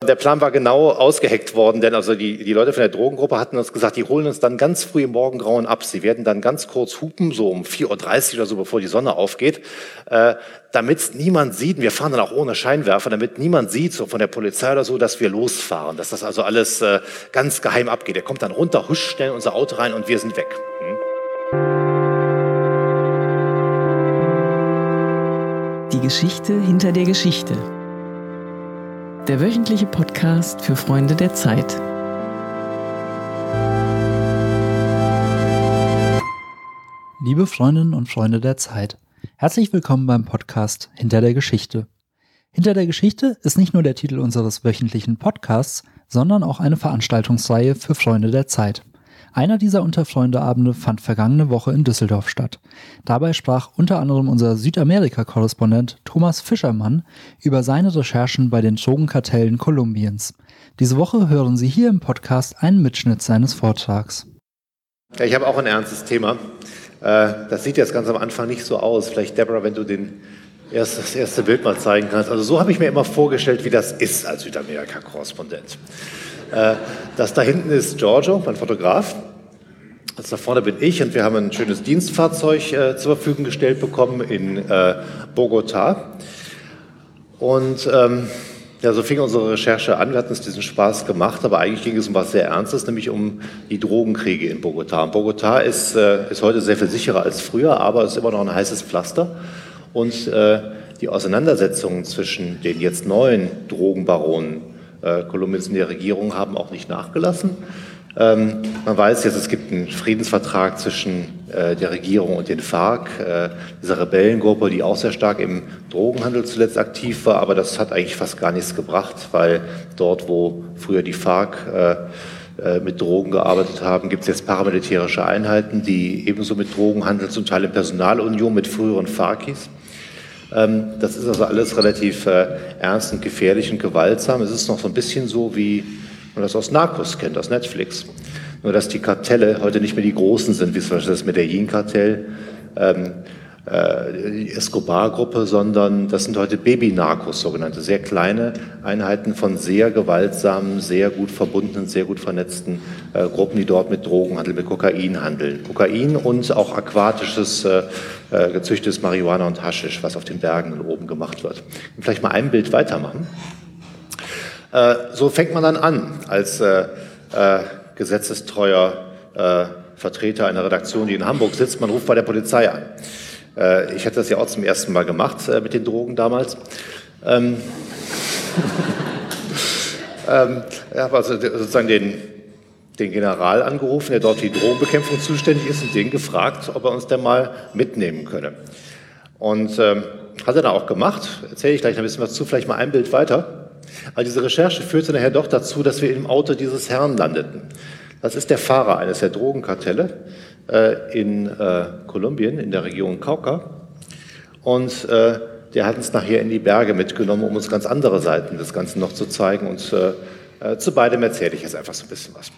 Der Plan war genau ausgeheckt worden, denn also die Leute von der Drogengruppe hatten uns gesagt, die holen uns dann ganz früh im Morgengrauen ab. Sie werden dann ganz kurz hupen, so um 4:30 Uhr oder so, bevor die Sonne aufgeht, damit niemand sieht, wir fahren dann auch ohne Scheinwerfer, damit niemand sieht, so von der Polizei oder so, dass wir losfahren, dass das also alles ganz geheim abgeht. Er kommt dann runter, huscht schnell in unser Auto rein und wir sind weg. Die Geschichte hinter der Geschichte. Der wöchentliche Podcast für Freunde der Zeit. Liebe Freundinnen und Freunde der Zeit, herzlich willkommen beim Podcast Hinter der Geschichte. Hinter der Geschichte ist nicht nur der Titel unseres wöchentlichen Podcasts, sondern auch eine Veranstaltungsreihe für Freunde der Zeit. Einer dieser Unterfreunde-Abende fand vergangene Woche in Düsseldorf statt. Dabei sprach unter anderem unser Südamerika-Korrespondent Thomas Fischermann über seine Recherchen bei den Drogenkartellen Kolumbiens. Diese Woche hören Sie hier im Podcast einen Mitschnitt seines Vortrags. Ja, ich habe auch ein ernstes Thema. Das sieht jetzt ganz am Anfang nicht so aus. Vielleicht, Deborah, wenn du das erste Bild mal zeigen kannst. Also so habe ich mir immer vorgestellt, wie das ist als Südamerika-Korrespondent. Das da hinten ist Giorgio, mein Fotograf. Das da vorne bin ich und wir haben ein schönes Dienstfahrzeug zur Verfügung gestellt bekommen in Bogotá. Und so fing unsere Recherche an. Wir hatten uns diesen Spaß gemacht, aber eigentlich ging es um was sehr Ernstes, nämlich um die Drogenkriege in Bogotá. Und Bogotá ist heute sehr viel sicherer als früher, aber es ist immer noch ein heißes Pflaster. Und die Auseinandersetzungen zwischen den jetzt neuen Drogenbaronen Kolumbiens in der Regierung haben auch nicht nachgelassen. Man weiß jetzt, es gibt einen Friedensvertrag zwischen der Regierung und den FARC, dieser Rebellengruppe, die auch sehr stark im Drogenhandel zuletzt aktiv war, aber das hat eigentlich fast gar nichts gebracht, weil dort, wo früher die FARC mit Drogen gearbeitet haben, gibt es jetzt paramilitärische Einheiten, die ebenso mit Drogen handeln, zum Teil in Personalunion mit früheren FARCis. Das ist also alles relativ ernst und gefährlich und gewaltsam. Es ist noch so ein bisschen so, wie man das aus Narcos kennt, aus Netflix. Nur, dass die Kartelle heute nicht mehr die großen sind, wie zum Beispiel das Medellin-Kartell, die Escobar-Gruppe, sondern das sind heute Baby-Narcos, sogenannte sehr kleine Einheiten von sehr gewaltsamen, sehr gut verbundenen, sehr gut vernetzten Gruppen, die dort mit Drogenhandel, mit Kokain handeln. Kokain und auch aquatisches, gezüchtetes Marihuana und Haschisch, was auf den Bergen oben gemacht wird. Vielleicht mal ein Bild weitermachen. So fängt man dann an, als gesetzestreuer Vertreter einer Redaktion, die in Hamburg sitzt. Man ruft bei der Polizei an. Ich hatte das ja auch zum ersten Mal gemacht mit den Drogen damals. Ich habe also sozusagen den General angerufen, der dort für die Drogenbekämpfung zuständig ist, und den gefragt, ob er uns denn mal mitnehmen könne. Und hat er dann auch gemacht. Erzähle ich gleich ein bisschen was zu, vielleicht mal ein Bild weiter. Aber diese Recherche führte nachher doch dazu, dass wir im Auto dieses Herrn landeten. Das ist der Fahrer eines der Drogenkartelle in Kolumbien, in der Region Cauca. Und der hat uns nachher in die Berge mitgenommen, um uns ganz andere Seiten des Ganzen noch zu zeigen. Und zu beidem erzähle ich jetzt einfach so ein bisschen was.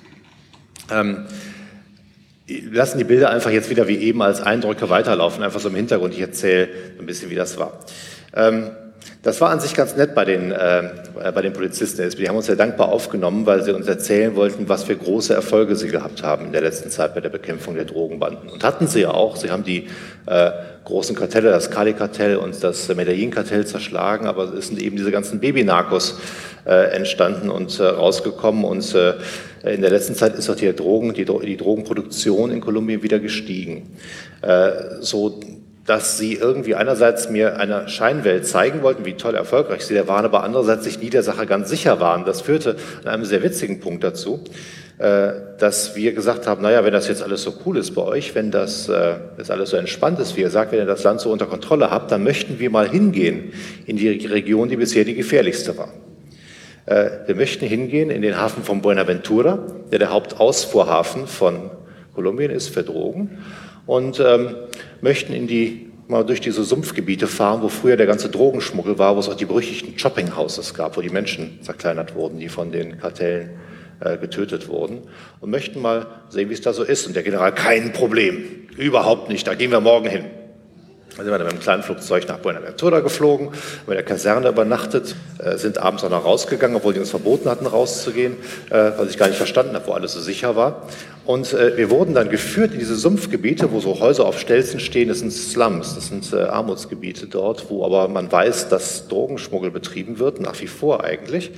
Wir lassen die Bilder einfach jetzt wieder wie eben als Eindrücke weiterlaufen, einfach so im Hintergrund. Ich erzähle ein bisschen, wie das war. Das war an sich ganz nett bei den Polizisten. Die haben uns sehr dankbar aufgenommen, weil sie uns erzählen wollten, was für große Erfolge sie gehabt haben in der letzten Zeit bei der Bekämpfung der Drogenbanden. Und hatten sie ja auch. Sie haben die großen Kartelle, das Cali-Kartell und das Medellin-Kartell zerschlagen, aber es sind eben diese ganzen Baby-Narcos entstanden und rausgekommen. Und in der letzten Zeit ist auch die Drogenproduktion in Kolumbien wieder gestiegen. So dass sie irgendwie einerseits mir eine Scheinwelt zeigen wollten, wie toll erfolgreich sie da waren, aber andererseits sich nie der Sache ganz sicher waren. Das führte an einem sehr witzigen Punkt dazu, dass wir gesagt haben, naja, wenn das jetzt alles so cool ist bei euch, wenn das jetzt alles so entspannt ist, wie ihr sagt, wenn ihr das Land so unter Kontrolle habt, dann möchten wir mal hingehen in die Region, die bisher die gefährlichste war. Wir möchten hingehen in den Hafen von Buenaventura, der Hauptausfuhrhafen von Kolumbien ist für Drogen, und möchten mal durch diese Sumpfgebiete fahren, wo früher der ganze Drogenschmuggel war, wo es auch die berüchtigten Chopping Houses gab, wo die Menschen zerkleinert wurden, die von den Kartellen getötet wurden, und möchten mal sehen, wie es da so ist. Und der General: kein Problem, überhaupt nicht, da gehen wir morgen hin. Dann sind wir dann mit einem kleinen Flugzeug nach Buenaventura geflogen, haben in der Kaserne übernachtet, sind abends auch noch rausgegangen, obwohl die uns verboten hatten, rauszugehen, was ich gar nicht verstanden habe, wo alles so sicher war. Und wir wurden dann geführt in diese Sumpfgebiete, wo so Häuser auf Stelzen stehen. Das sind Slums, das sind Armutsgebiete dort, wo aber man weiß, dass Drogenschmuggel betrieben wird, nach wie vor eigentlich.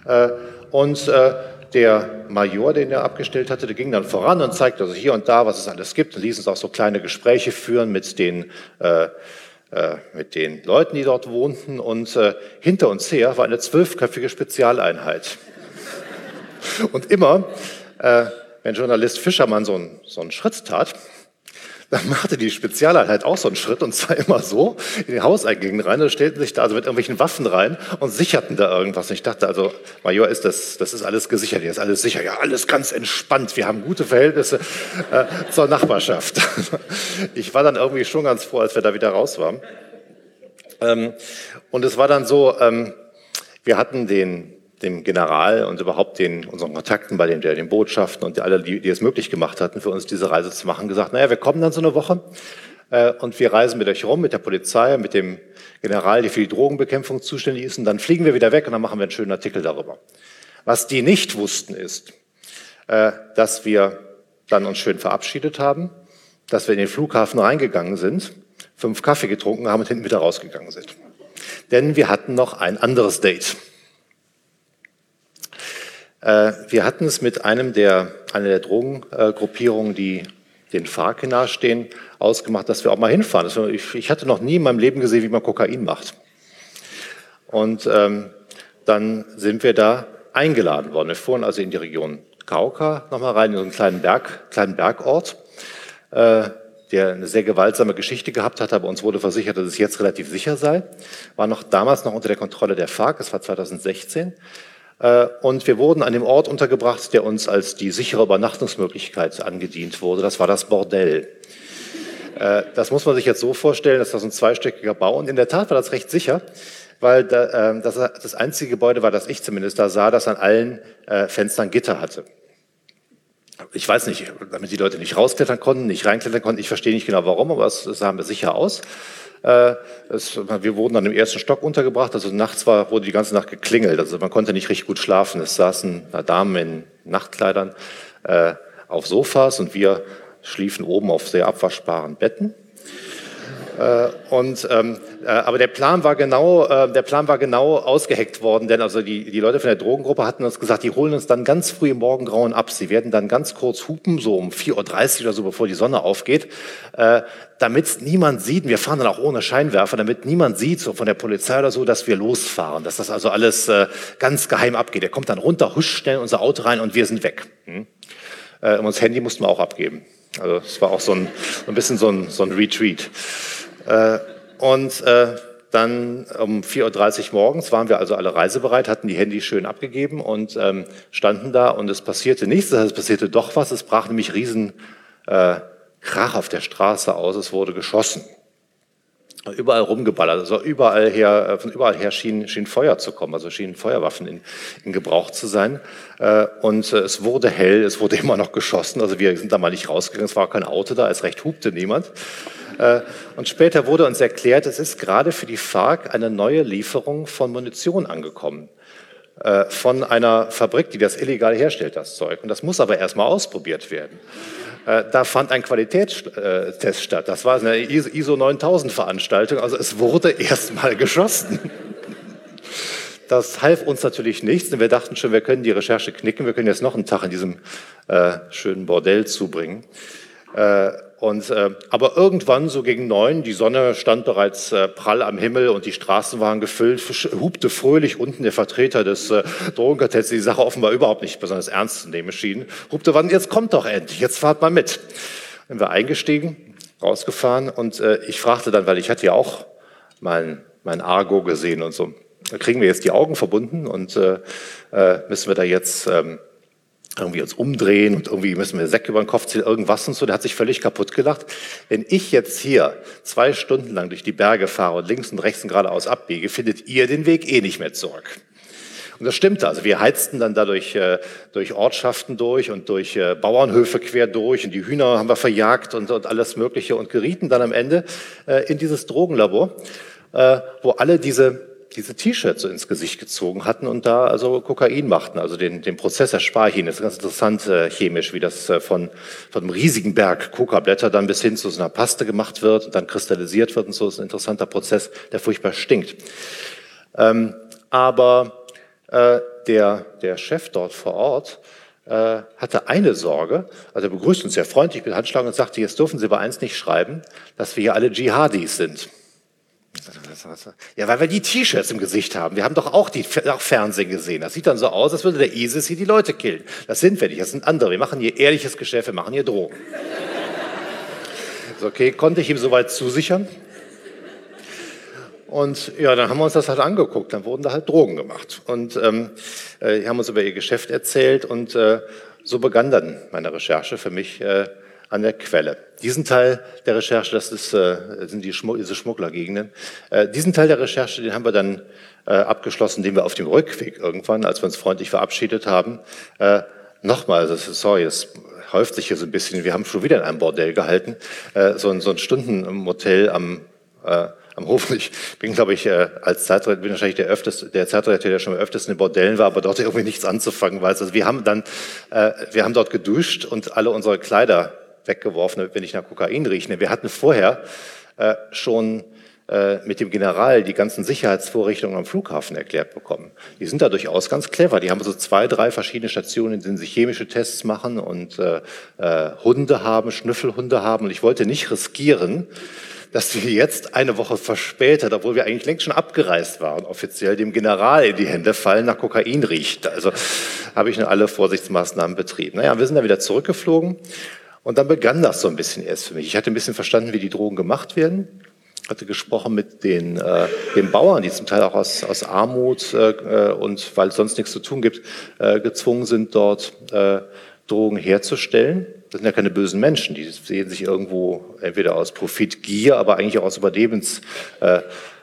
Der Major, den er abgestellt hatte, der ging dann voran und zeigte also hier und da, was es alles gibt, und ließ uns auch so kleine Gespräche führen mit den Leuten, die dort wohnten. Und hinter uns her war eine 12-köpfige Spezialeinheit. Und immer, wenn Journalist Fischermann so einen Schritt tat, dann machte die Spezialeinheit auch so einen Schritt, und zwar immer so in den Hauseingängen rein. Da stellten sich da also mit irgendwelchen Waffen rein und sicherten da irgendwas. Und ich dachte also, Major, das ist alles gesichert, hier ist alles sicher. Ja, alles ganz entspannt. Wir haben gute Verhältnisse zur Nachbarschaft. Ich war dann irgendwie schon ganz froh, als wir da wieder raus waren. Und es war dann so, wir hatten dem General und überhaupt unseren Kontakten bei den Botschaften und alle, die es möglich gemacht hatten, für uns diese Reise zu machen, gesagt, naja, wir kommen dann so eine Woche und wir reisen mit euch rum, mit der Polizei, mit dem General, der für die Drogenbekämpfung zuständig ist, und dann fliegen wir wieder weg und dann machen wir einen schönen Artikel darüber. Was die nicht wussten ist, dass wir dann uns schön verabschiedet haben, dass wir in den Flughafen reingegangen sind, 5 Kaffee getrunken haben und hinten wieder rausgegangen sind. Denn wir hatten noch ein anderes Date. Wir hatten es mit einer der Drogengruppierungen, die den FARC nahestehen, ausgemacht, dass wir auch mal hinfahren. Ich hatte noch nie in meinem Leben gesehen, wie man Kokain macht. Und dann sind wir da eingeladen worden. Wir fuhren also in die Region Cauca nochmal rein, in so einen kleinen Bergort, der eine sehr gewaltsame Geschichte gehabt hat, aber uns wurde versichert, dass es jetzt relativ sicher sei. War damals noch unter der Kontrolle der FARC, es war 2016. Und wir wurden an dem Ort untergebracht, der uns als die sichere Übernachtungsmöglichkeit angedient wurde. Das war das Bordell. Das muss man sich jetzt so vorstellen, das war so ein zweistöckiger Bau. Und in der Tat war das recht sicher, weil das einzige Gebäude war, das ich zumindest da sah, das an allen Fenstern Gitter hatte. Ich weiß nicht, damit die Leute nicht rausklettern konnten, nicht reinklettern konnten. Ich verstehe nicht genau warum, aber es sah mir sicher aus. Wir wurden dann im ersten Stock untergebracht, also nachts wurde die ganze Nacht geklingelt, also man konnte nicht richtig gut schlafen. Es saßen Damen in Nachtkleidern auf Sofas und wir schliefen oben auf sehr abwaschbaren Betten. Aber der Plan war genau ausgeheckt worden, denn also die Leute von der Drogengruppe hatten uns gesagt, die holen uns dann ganz früh im Morgengrauen ab. Sie werden dann ganz kurz hupen, so um 4:30 Uhr oder so, bevor die Sonne aufgeht, damit niemand sieht, wir fahren dann auch ohne Scheinwerfer, damit niemand sieht, so von der Polizei oder so, dass wir losfahren, dass das also alles ganz geheim abgeht. Er kommt dann runter, huscht schnell in unser Auto rein und wir sind weg. Und das Handy mussten wir auch abgeben. Also es war auch so ein bisschen so ein Retreat. Dann um 4:30 Uhr morgens waren wir also alle reisebereit, hatten die Handys schön abgegeben und standen da, und es passierte nichts, es passierte doch was, es brach nämlich riesen Krach auf der Straße aus, es wurde geschossen. Überall rumgeballert, also von überall her schien Feuer zu kommen, also schienen Feuerwaffen in Gebrauch zu sein. Und es wurde hell, es wurde immer noch geschossen, also wir sind da mal nicht rausgegangen, es war kein Auto da, es recht hupte niemand. Und später wurde uns erklärt, es ist gerade für die FARC eine neue Lieferung von Munition angekommen. Von einer Fabrik, die das illegal herstellt, das Zeug. Und das muss aber erstmal ausprobiert werden. Da fand ein Qualitätstest statt. Das war eine ISO 9000 Veranstaltung, also es wurde erstmal geschossen. Das half uns natürlich nichts, denn wir dachten schon, wir können die Recherche knicken, wir können jetzt noch einen Tag in diesem schönen Bordell zubringen. Aber irgendwann, so gegen 9, die Sonne stand bereits prall am Himmel und die Straßen waren gefüllt, hupte fröhlich unten der Vertreter des Drogenkartells, die Sache offenbar überhaupt nicht besonders ernst zu nehmen schien, hupte, wann, jetzt kommt doch endlich, jetzt fahrt mal mit. Dann sind wir eingestiegen, rausgefahren, und ich fragte dann, weil ich hatte ja auch mein Argo gesehen und so, kriegen wir jetzt die Augen verbunden und müssen wir da jetzt irgendwie uns umdrehen und irgendwie müssen wir Säcke über den Kopf ziehen, irgendwas und so. Der hat sich völlig kaputt gelacht. Wenn ich jetzt hier 2 Stunden lang durch die Berge fahre und links und rechts und geradeaus abbiege, findet ihr den Weg eh nicht mehr zurück. Und das stimmte. Also wir heizten dann dadurch durch Ortschaften durch und durch Bauernhöfe quer durch und die Hühner haben wir verjagt und alles Mögliche und gerieten dann am Ende in dieses Drogenlabor, wo alle diese T-Shirts so ins Gesicht gezogen hatten und da also Kokain machten, also den Prozess der Sparhin. Das ist ganz interessant chemisch, wie das von einem riesigen Berg Kokablätter dann bis hin zu so einer Paste gemacht wird und dann kristallisiert wird und so. Das ist ein interessanter Prozess, der furchtbar stinkt. Aber der Chef dort vor Ort hatte eine Sorge, also er begrüßt uns sehr freundlich mit Handschlag und sagte, jetzt dürfen Sie aber eins nicht schreiben, dass wir hier alle Dschihadis sind. Ja, weil wir die T-Shirts im Gesicht haben. Wir haben doch auch Fernsehen gesehen. Das sieht dann so aus, als würde der ISIS hier die Leute killen. Das sind wir nicht, das sind andere. Wir machen hier ehrliches Geschäft, wir machen hier Drogen. Ist okay, konnte ich ihm soweit zusichern. Und ja, dann haben wir uns das halt angeguckt. Dann wurden da halt Drogen gemacht. Und die haben uns über ihr Geschäft erzählt. Und so begann dann meine Recherche für mich an der Quelle. Diesen Teil der Recherche, das sind diese Schmugglergegenden, diesen Teil der Recherche, den haben wir dann abgeschlossen, den wir auf dem Rückweg irgendwann, als wir uns freundlich verabschiedet haben, nochmal, sorry, es häuft sich hier so ein bisschen, wir haben schon wieder in einem Bordell gehalten, so ein Stundenmotel am Hof. Ich bin, glaube ich, als Zeitreiter, bin wahrscheinlich der Zeitreiter, der schon am öftesten in Bordellen war, aber dort irgendwie nichts anzufangen weiß. Also wir haben dort geduscht und alle unsere Kleider weggeworfen, damit wir nicht nach Kokain riechen. Wir hatten vorher schon mit dem General die ganzen Sicherheitsvorrichtungen am Flughafen erklärt bekommen. Die sind da durchaus ganz clever. Die haben so 2, 3 verschiedene Stationen, in denen sie chemische Tests machen und Hunde haben, Schnüffelhunde haben. Und ich wollte nicht riskieren, dass wir jetzt eine Woche verspätet, obwohl wir eigentlich längst schon abgereist waren, offiziell dem General in die Hände fallen, nach Kokain riecht. Also habe ich nur alle Vorsichtsmaßnahmen betrieben. Naja, wir sind dann wieder zurückgeflogen. Und dann begann das so ein bisschen erst für mich. Ich hatte ein bisschen verstanden, wie die Drogen gemacht werden. Hatte gesprochen mit den Bauern, die zum Teil auch aus Armut und weil es sonst nichts zu tun gibt, gezwungen sind, dort Drogen herzustellen. Das sind ja keine bösen Menschen, die sehen sich irgendwo entweder aus Profitgier, aber eigentlich auch aus Überlebenswillen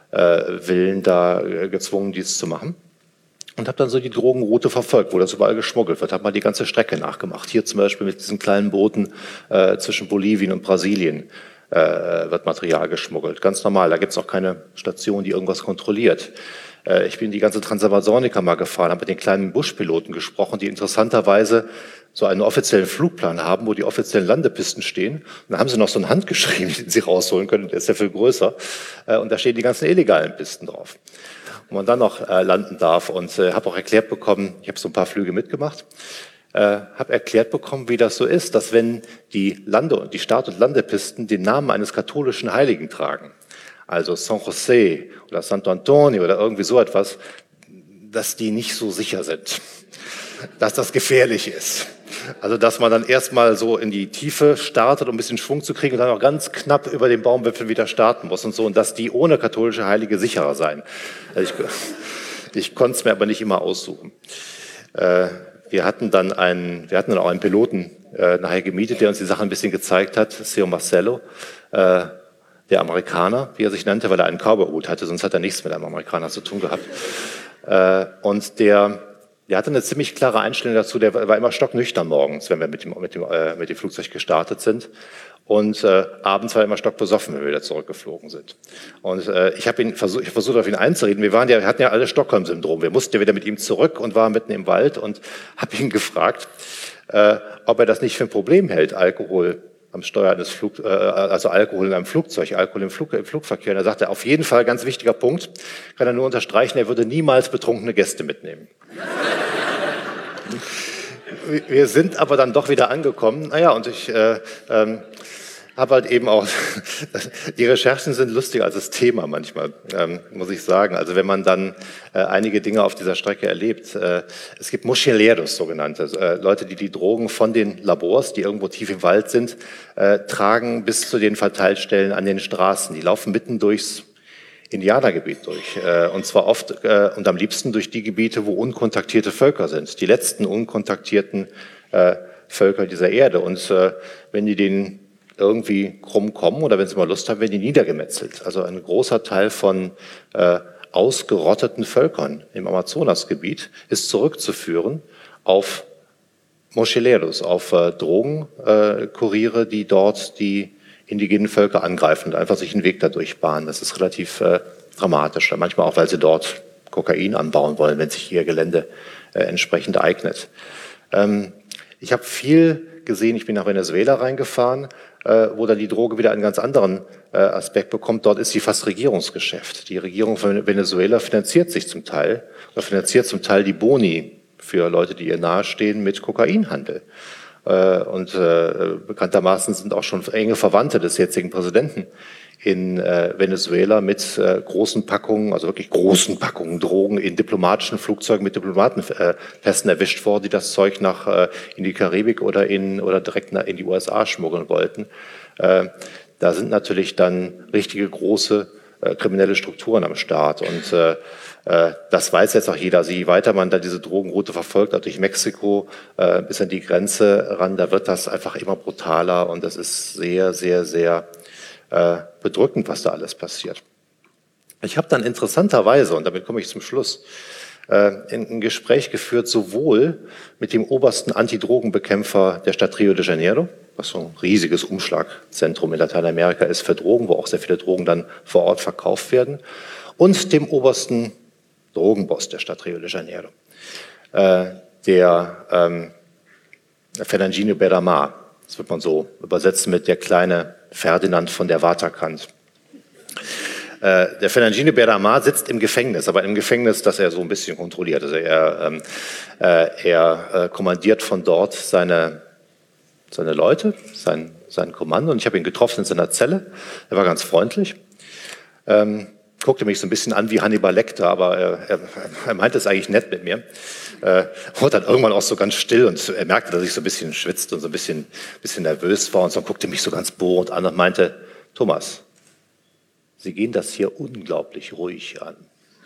da gezwungen, dies zu machen. Und habe dann so die Drogenroute verfolgt, wo das überall geschmuggelt wird. Habe mal die ganze Strecke nachgemacht. Hier zum Beispiel mit diesen kleinen Booten zwischen Bolivien und Brasilien wird Material geschmuggelt. Ganz normal, da gibt es auch keine Station, die irgendwas kontrolliert. Ich bin die ganze Transamazonica mal gefahren, habe mit den kleinen Buschpiloten gesprochen, die interessanterweise so einen offiziellen Flugplan haben, wo die offiziellen Landepisten stehen. Und dann haben sie noch so einen handgeschrieben, den sie rausholen können, der ist ja viel größer. Und da stehen die ganzen illegalen Pisten drauf, wo man dann noch landen darf. Und habe auch erklärt bekommen, ich habe so ein paar Flüge mitgemacht, habe erklärt bekommen, wie das so ist, dass wenn die Start- und Landepisten den Namen eines katholischen Heiligen tragen, also San José oder Santo Antonio oder irgendwie so etwas, dass die nicht so sicher sind, dass das gefährlich ist. Also dass man dann erstmal so in die Tiefe startet, um ein bisschen Schwung zu kriegen und dann auch ganz knapp über den Baumwipfel wieder starten muss und so, und dass die ohne katholische Heilige sicherer seien. Also ich konnte es mir aber nicht immer aussuchen. Wir hatten dann auch einen Piloten nachher gemietet, der uns die Sache ein bisschen gezeigt hat, Seo Marcelo, der Amerikaner, wie er sich nannte, weil er einen Cowboyhut hatte, sonst hat er nichts mit einem Amerikaner zu tun gehabt. Und der hatte eine ziemlich klare Einstellung dazu, der war immer stocknüchtern morgens, wenn wir mit dem Flugzeug gestartet sind. Und abends war er immer stockbesoffen, wenn wir wieder zurückgeflogen sind. Und ich habe versucht, auf ihn einzureden. Wir hatten ja alle Stockholm-Syndrom. Wir mussten ja wieder mit ihm zurück und waren mitten im Wald und habe ihn gefragt, ob er das nicht für ein Problem hält, Alkohol am Steuer eines also Alkohol in einem Flugzeug, Alkohol im Flugverkehr. Und er sagte, auf jeden Fall, ganz wichtiger Punkt, kann er nur unterstreichen, er würde niemals betrunkene Gäste mitnehmen. Wir sind aber dann doch wieder angekommen. Naja, und ich habe halt eben auch, die Recherchen sind lustiger als das Thema manchmal, muss ich sagen. Also wenn man dann einige Dinge auf dieser Strecke erlebt. Es gibt Mochileros, sogenannte, Leute, die Drogen von den Labors, die irgendwo tief im Wald sind, tragen bis zu den Verteilstellen an den Straßen. Die laufen mitten durchs Indianergebiet durch. Und zwar oft und am liebsten durch die Gebiete, wo unkontaktierte Völker sind. Die letzten unkontaktierten Völker dieser Erde. Und wenn die denen irgendwie krumm kommen oder wenn sie mal Lust haben, werden die niedergemetzelt. Also ein großer Teil von ausgerotteten Völkern im Amazonasgebiet ist zurückzuführen auf Mochileros, auf Drogenkuriere, die dort die indigenen Völker angreifen und einfach sich einen Weg dadurch bahnen. Das ist relativ dramatisch. Manchmal auch, weil sie dort Kokain anbauen wollen, wenn sich ihr Gelände entsprechend eignet. Ich habe viel gesehen, ich bin nach Venezuela reingefahren, wo dann die Droge wieder einen ganz anderen Aspekt bekommt. Dort ist sie fast Regierungsgeschäft. Die Regierung von Venezuela finanziert zum Teil die Boni für Leute, die ihr nahestehen, mit Kokainhandel. Und bekanntermaßen sind auch schon enge Verwandte des jetzigen Präsidenten in Venezuela mit großen Packungen, also wirklich großen Packungen Drogen in diplomatischen Flugzeugen mit Diplomatenpässen erwischt worden, die das Zeug in die Karibik oder direkt in die USA schmuggeln wollten. Da sind natürlich dann richtige große kriminelle Strukturen am Start. Und das weiß jetzt auch jeder. Also je weiter man da diese Drogenroute verfolgt, auch durch Mexiko bis an die Grenze ran, da wird das einfach immer brutaler und das ist sehr, sehr, sehr bedrückend, was da alles passiert. Ich habe dann interessanterweise, und damit komme ich zum Schluss, ein Gespräch geführt, sowohl mit dem obersten Antidrogenbekämpfer der Stadt Rio de Janeiro, was so ein riesiges Umschlagzentrum in Lateinamerika ist für Drogen, wo auch sehr viele Drogen dann vor Ort verkauft werden, und dem obersten Drogenboss der Stadt Rio de Janeiro, der Fernandinho Beiramar. Das wird man so übersetzen mit der kleine Ferdinand von der Waterkant. Der Fernandinho Beiramar sitzt im Gefängnis, aber im Gefängnis, das er so ein bisschen kontrolliert. Also er kommandiert von dort seine Leute, sein Kommando. Und ich habe ihn getroffen in seiner Zelle. Er war ganz freundlich. Guckte mich so ein bisschen an wie Hannibal Lecter, aber er meinte es eigentlich nett mit mir. Wurde dann irgendwann auch so ganz still und er merkte, dass ich so ein bisschen schwitzt und so ein bisschen nervös war und so guckte mich so ganz bohrend an und meinte, Thomas, Sie gehen das hier unglaublich ruhig an.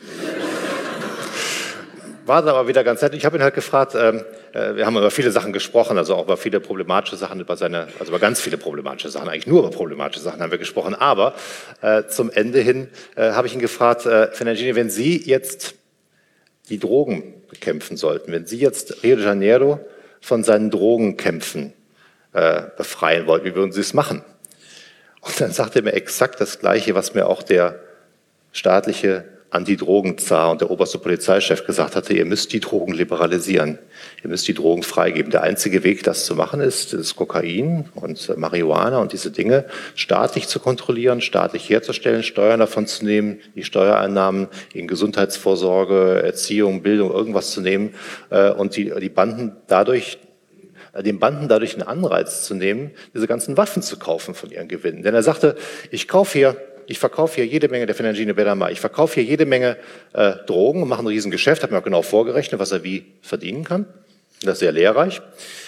War dann aber wieder ganz nett. Ich habe ihn halt gefragt, wir haben über viele Sachen gesprochen, also auch über viele problematische Sachen, über ganz viele problematische Sachen, eigentlich nur über problematische Sachen haben wir gesprochen. Aber zum Ende hin habe ich ihn gefragt, Fernandinho, wenn Sie jetzt die Drogen bekämpfen sollten, wenn Sie jetzt Rio de Janeiro von seinen Drogenkämpfen befreien wollten, wie würden Sie es machen? Und dann sagte er mir exakt das Gleiche, was mir auch der staatliche Antidrogenzar und der oberste Polizeichef gesagt hatte, ihr müsst die Drogen liberalisieren, ihr müsst die Drogen freigeben. Der einzige Weg, das zu machen, ist das Kokain und Marihuana und diese Dinge staatlich zu kontrollieren, staatlich herzustellen, Steuern davon zu nehmen, die Steuereinnahmen in Gesundheitsvorsorge, Erziehung, Bildung, irgendwas zu nehmen und den Banden dadurch einen Anreiz zu nehmen, diese ganzen Waffen zu kaufen von ihren Gewinnen. Denn er sagte, ich verkaufe hier jede Menge, der Fernandinho Beiramar, ich verkaufe hier jede Menge Drogen und mache ein Riesengeschäft, habe mir auch genau vorgerechnet, was er wie verdienen kann. Das ist sehr lehrreich.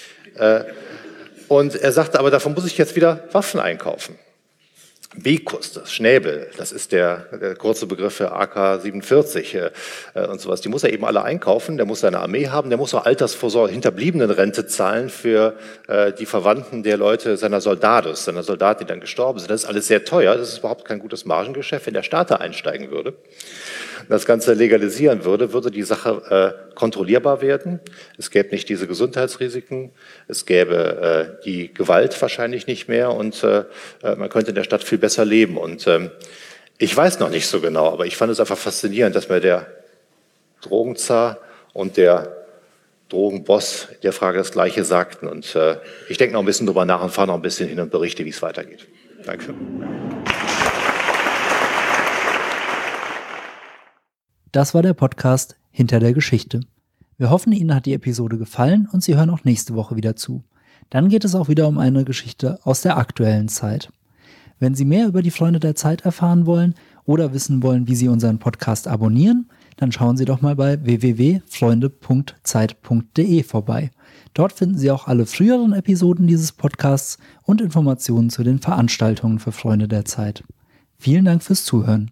Und er sagte, aber davon muss ich jetzt wieder Waffen einkaufen. Bicus, das Schnäbel, das ist der kurze Begriff für AK-47 und sowas. Die muss er eben alle einkaufen, der muss seine Armee haben, der muss auch Altersvorsorge, Hinterbliebenenrente zahlen für die Verwandten der Leute seiner Soldaten, die dann gestorben sind. Das ist alles sehr teuer, das ist überhaupt kein gutes Margengeschäft. Wenn der Staat da einsteigen würde, das Ganze legalisieren würde die Sache kontrollierbar werden. Es gäbe nicht diese Gesundheitsrisiken, es gäbe die Gewalt wahrscheinlich nicht mehr und man könnte in der Stadt viel besser leben. Und ich weiß noch nicht so genau, aber ich fand es einfach faszinierend, dass mir der Drogenzar und der Drogenboss in der Frage das Gleiche sagten. Und ich denke noch ein bisschen drüber nach und fahre noch ein bisschen hin und berichte, wie es weitergeht. Danke. Das war der Podcast Hinter der Geschichte. Wir hoffen, Ihnen hat die Episode gefallen und Sie hören auch nächste Woche wieder zu. Dann geht es auch wieder um eine Geschichte aus der aktuellen Zeit. Wenn Sie mehr über die Freunde der Zeit erfahren wollen oder wissen wollen, wie Sie unseren Podcast abonnieren, dann schauen Sie doch mal bei www.freunde.zeit.de vorbei. Dort finden Sie auch alle früheren Episoden dieses Podcasts und Informationen zu den Veranstaltungen für Freunde der Zeit. Vielen Dank fürs Zuhören.